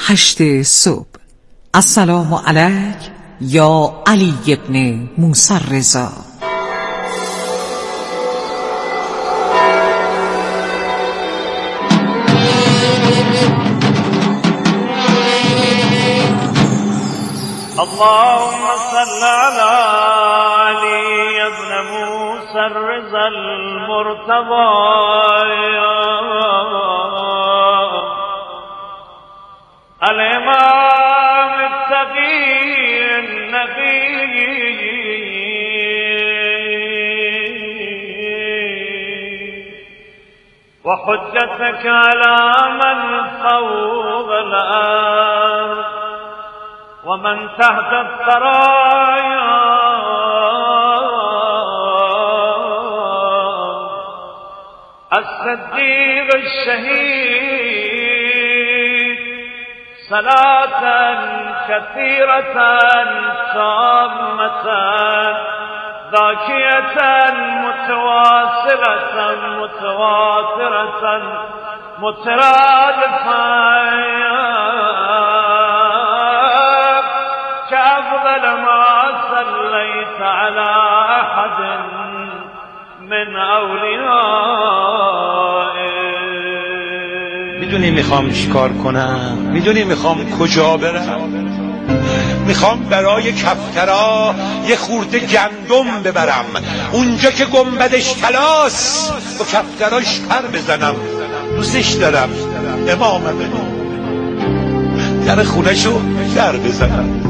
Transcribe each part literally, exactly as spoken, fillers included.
هشت صبح. السلام علیک یا علی ابن موسی رضا. اللهم صل على علي ابن موسى الرضا المرتضى الإمام التقي النبي وحجتك على من فوق الأرض ومن تحت الثرايا الصديق الشهيد صلاة كثيرة تامة ذاكية متواصلة متواترة مترادفة كأفضل ما صليت على أحد من أوليائه. میدونی میخوام چیکار کنم؟ میدونی میخوام کجا برم؟ میخوام برای کفترا یه خورده گندم ببرم، اونجا که گنبدش طلاست با کفتراش پر بزنم. دوستش دارم، اماممه، در خونه‌شو در بزنم.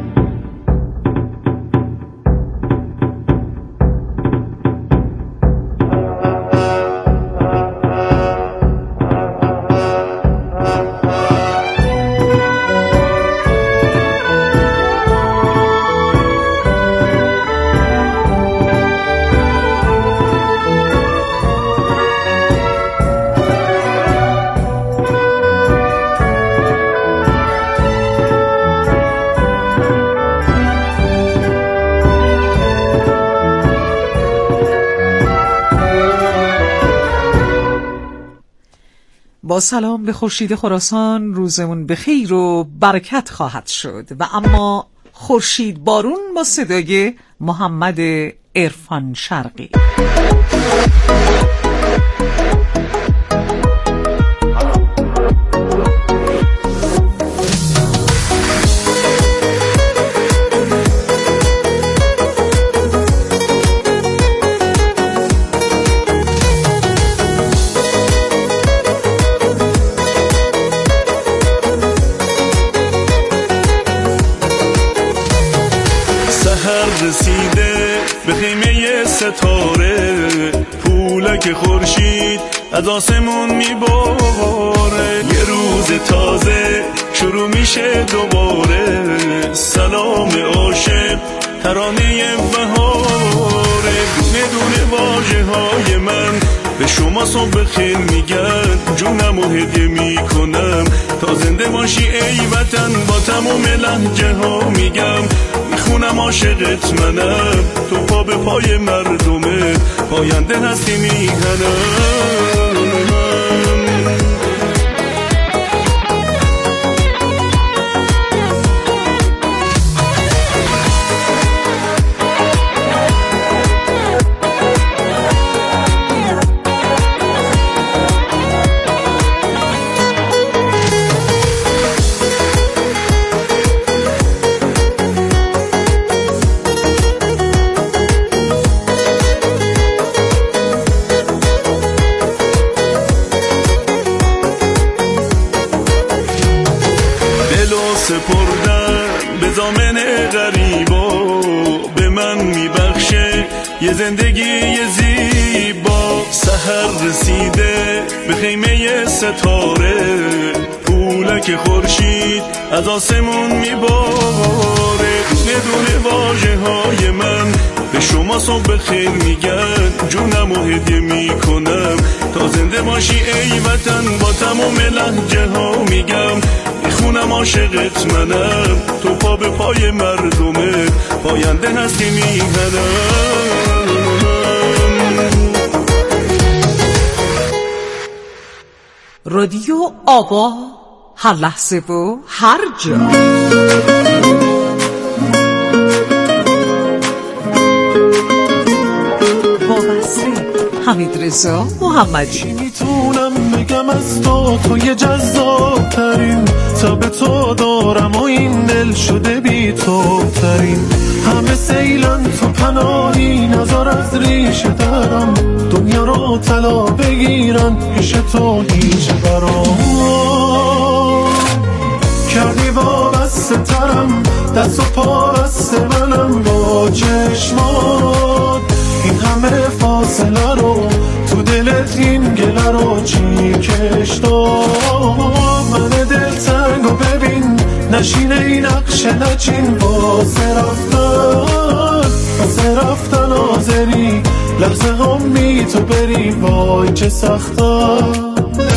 با سلام به خورشید خراسان، روزمون به خیر و برکت خواهد شد. و اما خورشید بارون با صدای محمد عرفان شرقی. رسیده به خیمه ستاره، پولک خورشید از آسمون میباره. یه روز تازه شروع میشه دوباره، سلام عاشق ترانه بهاره. دونه دونه واژه های من به شما صبح خیر میگن، جونم و هدیه میکنم تا زنده باشی ای وطن. با تمام لهجه ها میگم میخونم عاشقت منم، تو پا به پای مردمه پاینده هستی میهنم. سپردن به دامن غریبا، به من میبخشه یه زندگی زیبا. سحر رسیده به خیمه ستاره، پولک خورشید از آسمون میباره. دونه دونه واژه های من به شما صبح خیر میگن، جونم و هدیه میکنم تا زنده باشی ای وطن. با تمام لهجه ها میگم میخونم عاشقت منم، تو پا به پای مردمه پاینده هستی میهنم. رادیو آگاه هر لحظه و هر جا. وابسته حمیدرضا محمدی. میتونم بگم از تو توی جذاب ترین، تا به تو دارم و این دل شده بی تو ترین. همه سیلن تو پناهی، نظر از ریشه درم، دنیا رو طلا بگیرن پیش تو هیچ برام. کردی وابسته ترم، دست و پا بست منم با چشمات. این همه فاصله رو تو دلت این گله رو چی کش داد؟ من دل تنگو ببین نشینه این نقش نچین، واسه رفتن واسه رفتن آزری، لحظه هم می تو بری وای چه سخته.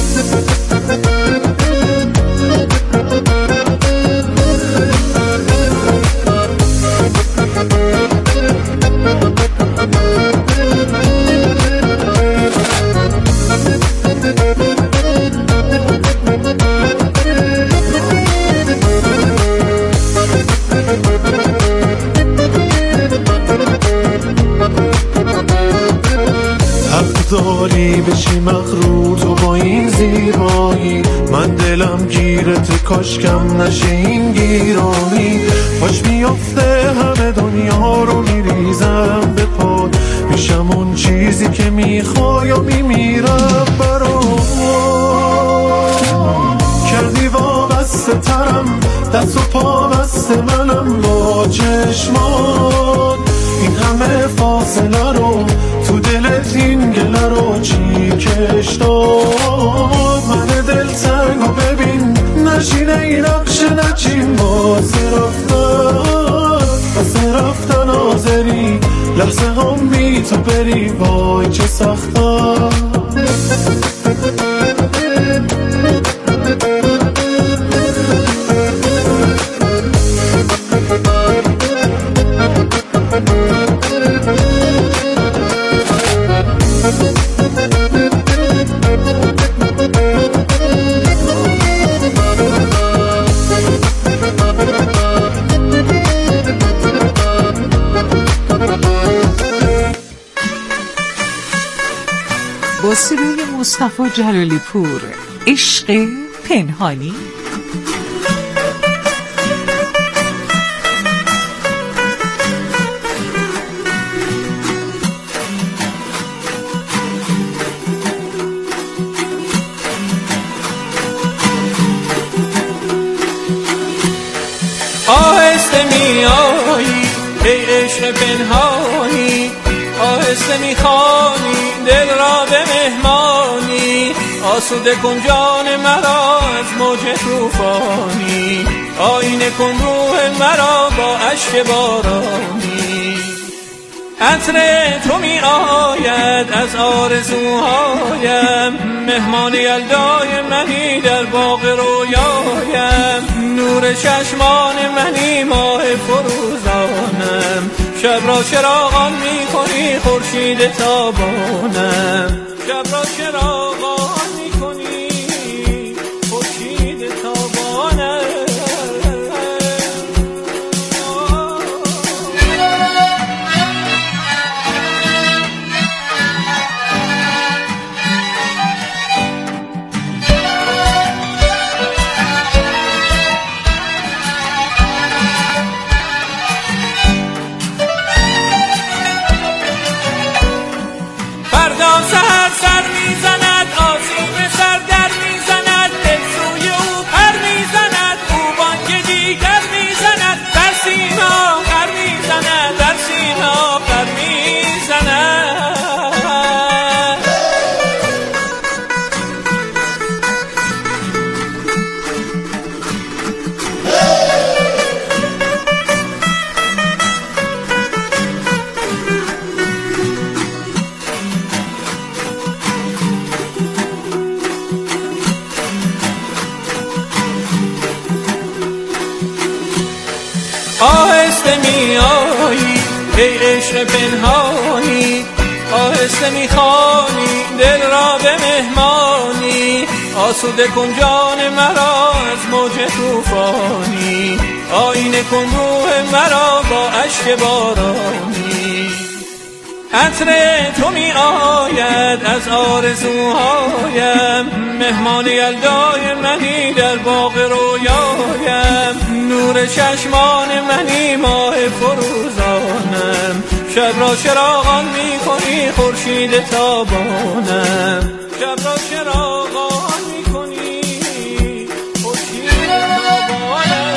داری بشی مغرور تو با این زیبایی، من دلم گیرت کاشکم نشه این گیرانی. باش میافته همه دنیا رو میریزم به پاد، میشم اون چیزی که میخوای و میمیرم برات. کردی وابسته ترم، دست و پا بست منم با چشمات. این همه فاصله رو تو دلت این گله رو چی کش داد؟ من دل تنگو ببین نشینه این نقش نچین، واسه رفتن واسه رفتن آزری، لحظه هم بی تو بری وای چه سخته. با صدای مصطفی جلالی پور، عشق پنهانی. آهسته می آیی ای عشق پنهانی، آهسته می خوانی دل را به مهمانی. آسوده کن جان مرا از موج طوفانی، آینه کن روح مرا با اشک بارانی. عطر تو می آید از آرزوهایم، مهمان یلدای منی در باغ رویایم. نور چشمان منی ماه فروزانم، شب را چراغان می کنی خورشید تابانم. شب را چراغان می کنی خورشید تابانم. فردا سر سر میزند آسیم سر در میزند، دل سوی او پر میزند، او بانگ دیگر میزند. در سینا پر میزند، در سینا پر میزند. آهسته می آیی ای عشق پنهانی، آهسته می خوانی دل را به مهمانی. آسوده کن جان مرا از موج طوفانی، آینه کن روح مرا با اشک بارانی. عطر تو می آید از آرزوهایم، مهمان یلدای منی در باغ رویایم. نور چشمان منی ماه فروزانم، شب را چراغان می کنی خورشید تابانم. شب را چراغان می کنی خورشید تابانم.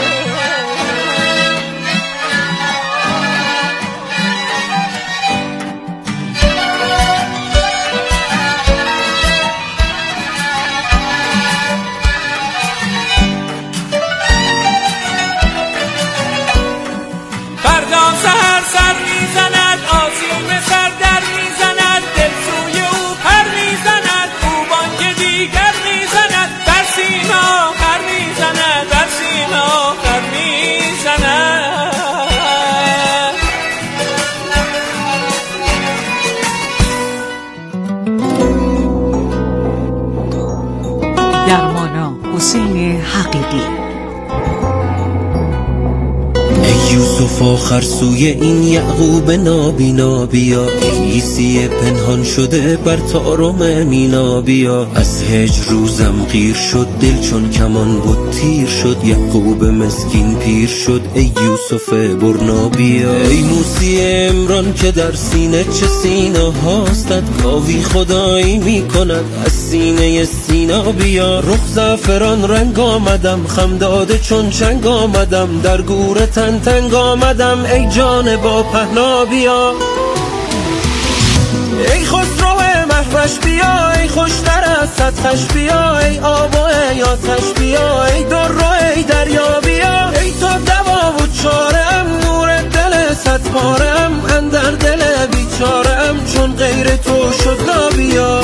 فردا سحر سر میزند، آسیم سر در میزند، دل سوی او پر میزند، او بانگ دیگر میزند، بر سیما پر میزند، بر سیما پر میزند. درمانا حسین حقیقی. ای یوسف آخر سوی این یعقوب نابینا بیا، عیسی پنهان شده بر طارم مینا بیا. از هجر روزم غیر شد دل چون کمان بود تیر شد، یعقوب مسکین پیر شد ای یوسف برنا بیا. ای موسی عمران که در سینه چه سینه هاستد، گاوی خدایی می کند از سینه سینا بیا. رخ زعفران رنگ آمدم، خم داده چون چنگ آمدم، در گور تن تنگ آمدم ای جان با پهنا بیا. ای خسرو مهوش بیا، ای خوشتر از سطحش بیا، ای آب و ای آتش بیا، ای در و ای دریا بیا. ای تو دوا و چارم، نور دل صد پارم، اندر دل بیچارم چون غیر تو شد نابیا.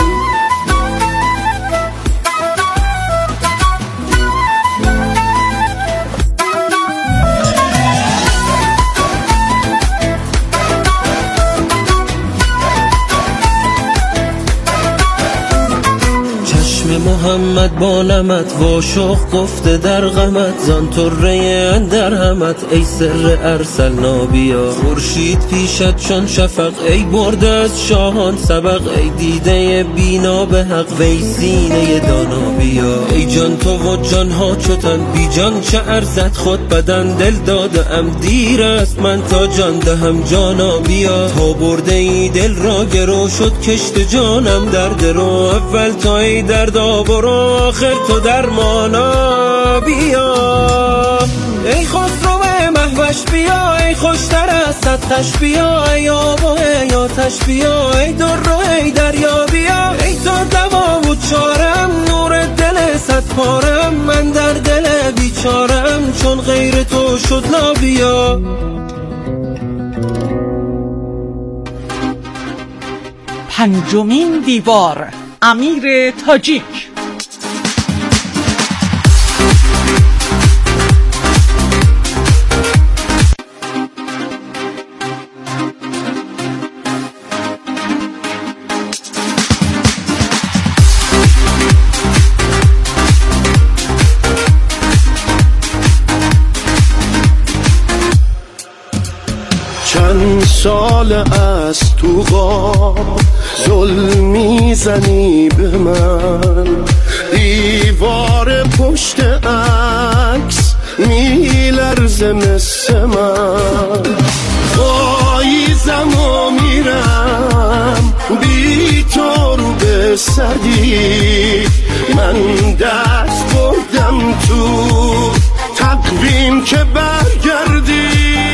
محمد با نمت واشخ گفته در غمت، زان طره اندر همت ای سر ارسلنا بیا. خورشید پیشت چون شفق، ای برده از شاهان سبق، ای دیده بینا به حق وی سینه دانا بیا. ای جان تو و جان ها چوتن، بی جان چه ارزد خود بدن، دل داده ام دیر است من تا جان دهم جانا بیا. تا برده ای دل را گرو شد کشت جانم در درو، اول تا ای دردا برو آخر تو درمانا بیا. ای خسرو مهوش بیا، ای خوشتر از سطحش بیا، ای آب و ای آتش بیا، ای در و ای دریا بیا. ای تو دوا و چارم، نور دل صد پارم، من در دل بیچارم چون غیر تو شد نابیا. پنجمین دیوار، امیر تاجیک. چند سال از تو غاب ظلم میزنی به من، دیوار پشت عکس میلرزه مثل من. پاییزم و میرم بی تو رو به سدی، من دست بردم تو تقویم که برگردی.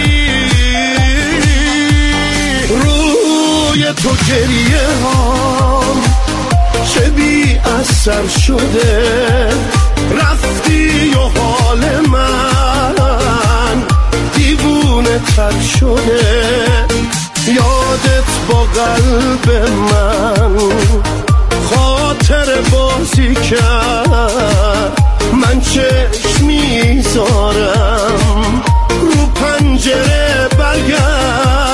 تو گریه هام چه بی اثر شده، رفتی و حال من دیوونه تر شده. یادت با قلب من خاطر بازی کرد، من چشم میذارم رو پنجره برگرد.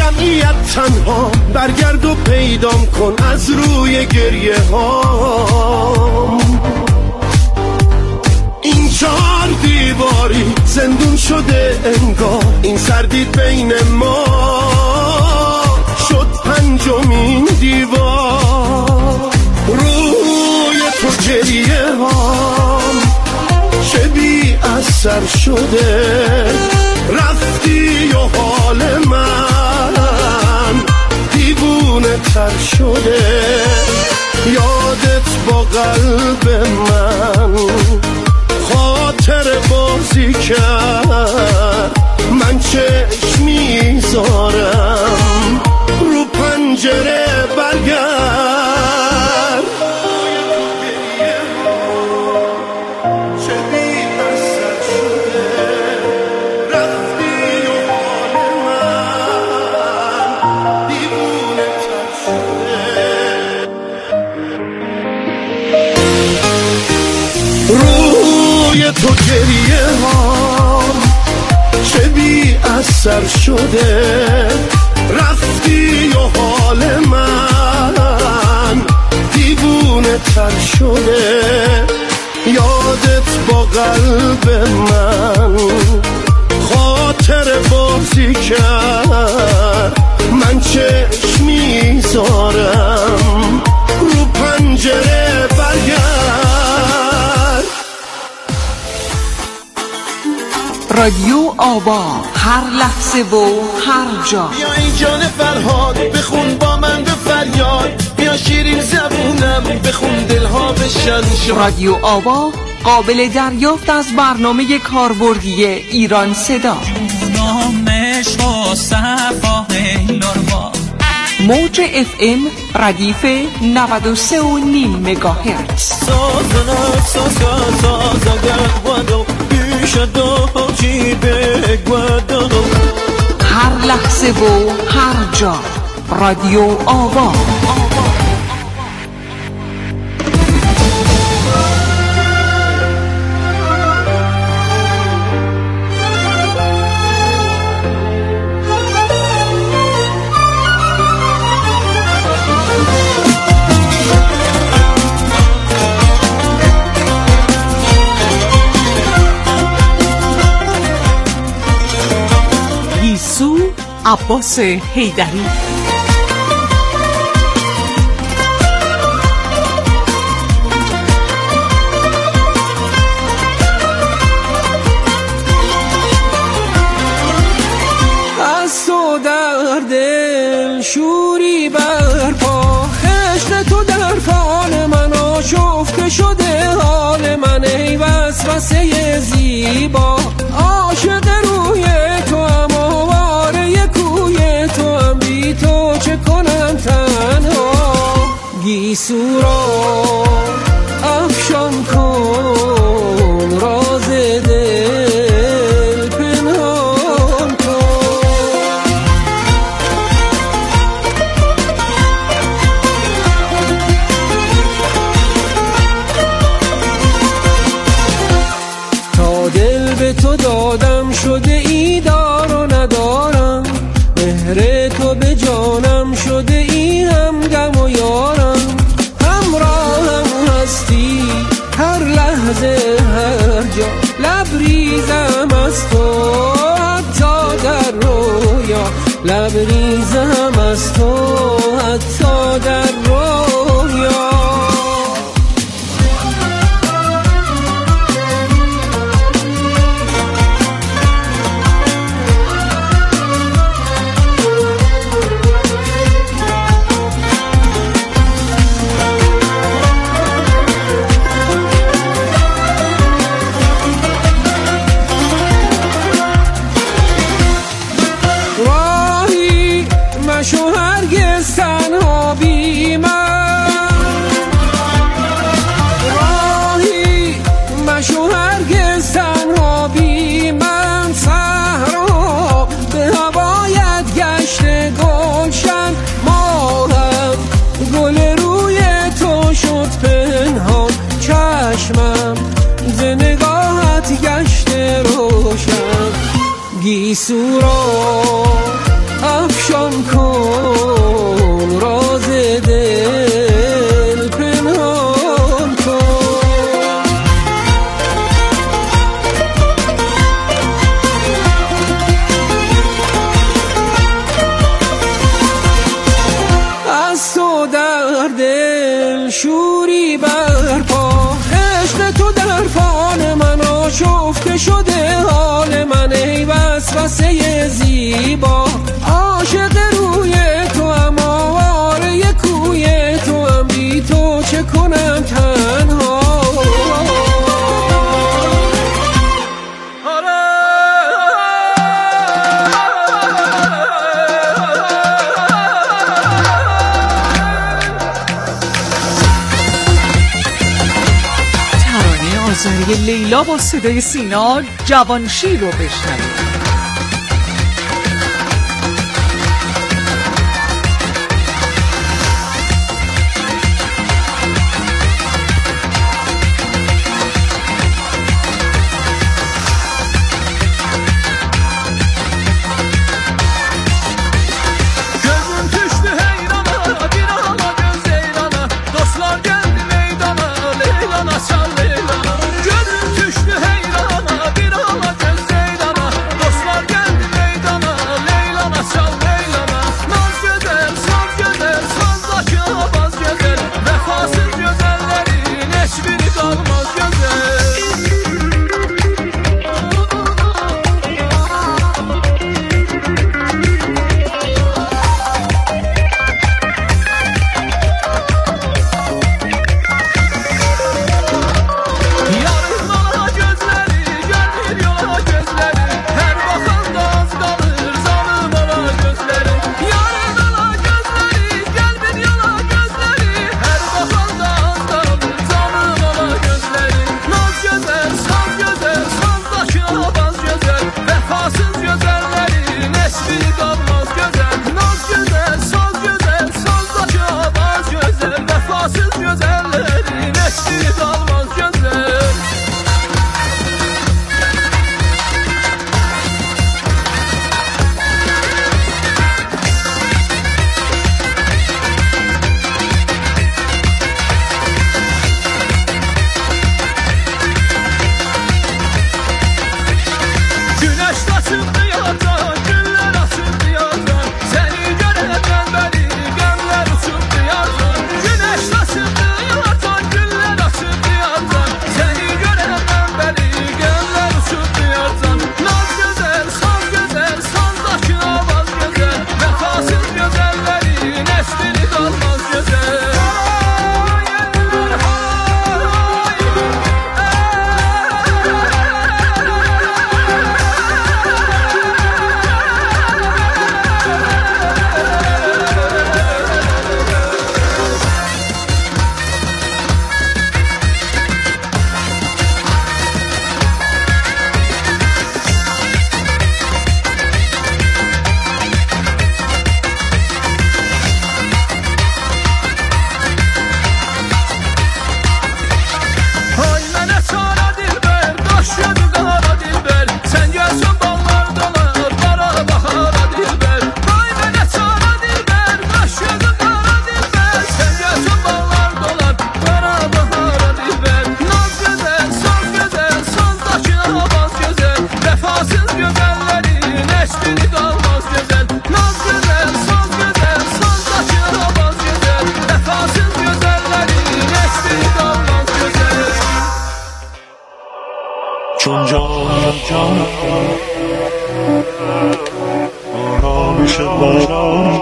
جمعیت تنها برگرد و پیدام کن از روی گریه ها. این چهار دیواری زندون شده انگار، این سردید بین ما شد پنجمین دیوار. روی تو گریه ها چه بی اثر شده، رفتی و حال من دیوونه تر شده. یادت با قلب من خاطر بازی کرد، من چشم میذارم رو پنجره برگرد. تو گریه ها چه بی اثر شده، رفتی و حال من دیوونه تر شده. یادت با قلب من خاطر بازی کرد، من چشم میذارم رو پنجره برگرد. رادیو آوا، هر لحظه و هر جا. بیا ای جان فرهاد بخون با من به فریاد، بیا شیرین زبونم بخون دلها بشن شاد. رادیو آوا قابل دریافت از برنامه کاربردی ایران صدا. موج اف ام ردیف نود و سه و نیم مگاهرتز. هر لحظه و هر جا. رادیو آوا. عباس حیدری. از تو در دل شوری برپا، عشق تو در فال من آشفته شده حال من. ای وسوسه زیبا عاشق روی تو هم آواره کوی تو هم، بی تو چه کنم تنها. گیسو را افشان کن راز دل پنهان کن. تا دل به تو دادم شده ای دار و ندارم، مهر تو به جانم شده ای هم غم و یارم. همراهم هستی هر لحظه هر جا، لبریزم از تو حتی در رویا، لبریزم از تو حتی در رویا. گیسو را افشان دل شوری برپا، عشق تو در فان من آشفته شده حال من، ای وسوسه زیبا عاشق روی تو هم آواره کوی تو هم، بی تو چه کنم تنها. ترانه لیلا با صدای سینا جوانشیر رو بشنوید. چون جان جان آرامش باران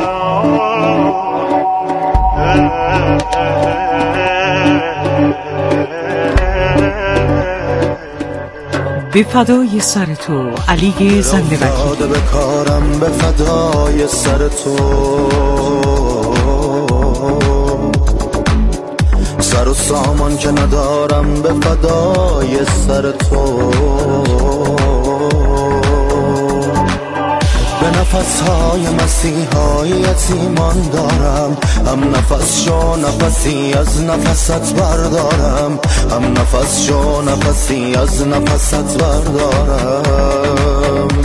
به فدای سر تو علی زنده وکیل. به کارم به فدای سر تو، سر و سامان که ندارم به فدای سر تو، به نفسهای مسیحای یتیمان دارم، هم نفس شو نفسی از نفست بردارم، هم نفس شو نفسی از نفست بردارم.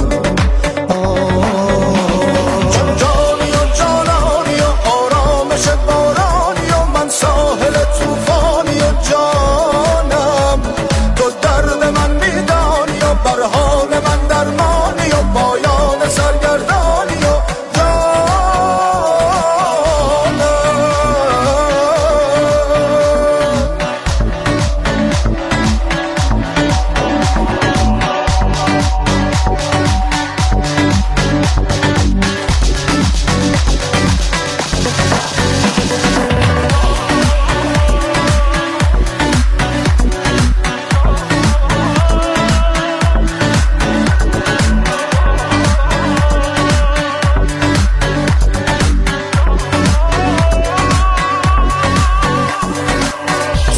چون جانی و جانانی و آرامش بارانی و من ساحل توفانی و جانم، تو درد من میدانی و بر حال من درمانی و پایان سرگردانی و جانم.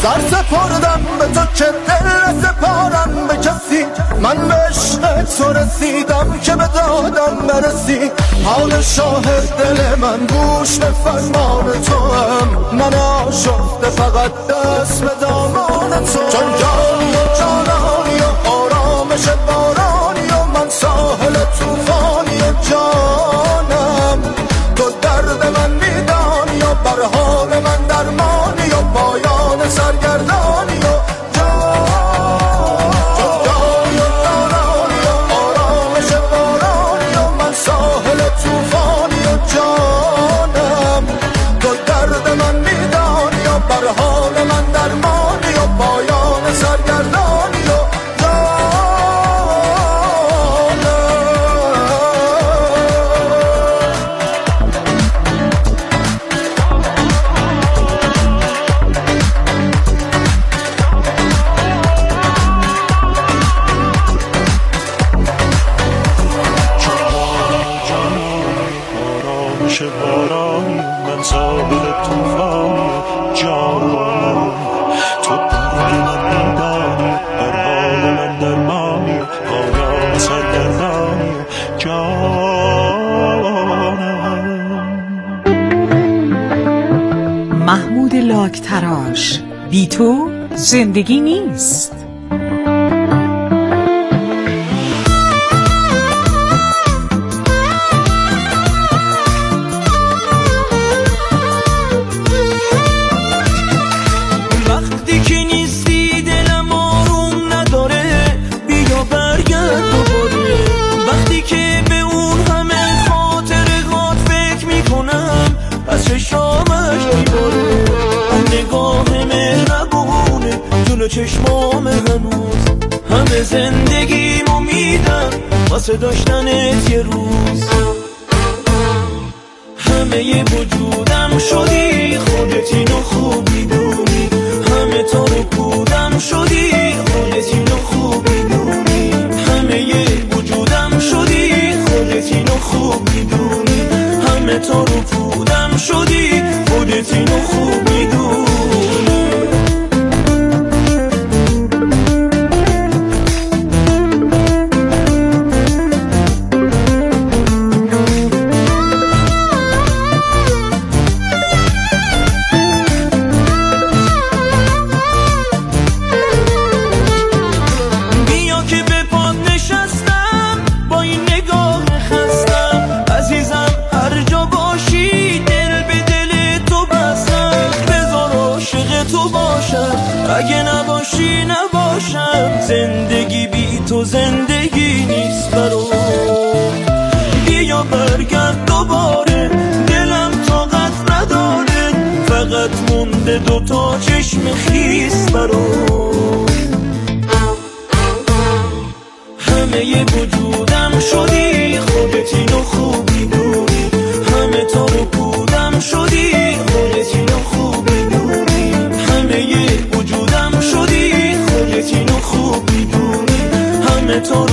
سر سپردم به تو که دل سپارم به کسی، من به عشق تو رسیدم که به دادم برسی. حال شاهد دل من گوش به فرمان تو هم، من آشفته فقط دست به دامان تو. چون جانی و جانانی و آرامش بارانی و من ساحل توفانی و جانم، تو درد من میدانی و بر حال من درمانی و پایان سرگردانی و جانی و جانانی و آرامش بارانی و من ساحل توفانی و جانم، تو درد من میدانی و بر حال من درمانی و پایان سرگردانی و بارانی من ساحل توفانی جانم، تو درد من میدانی بر حال من درمانی پایان سرگردانی جانم. محمود لاکتراش، بی تو زندگی نیست. چشمام هنوز همه زندگیمو میدم واسه داشتنت یه روز. همه وجودم شدی خودت اینو خوب میدونی، همه تو رو بودم شدی خودت اینو خوب میدونی، همه وجودم شدی خودت اینو خوب میدونی، همه تو رو بودم شدی خودت اینو خوب میدونی. اگه نباشی نباشم، زندگی بی تو زندگی نیست برام. بیا برگرد دوباره، دلم طاقت نداره، فقط مونده دوتا چشم خیس برام. همه وجودم شدی خودت اینو خوب میدونی، همه تو رو بودم شدی خودت اینو خوب میدونی، همه وجودم شدی خودت اینو خوب میدونی، همه تو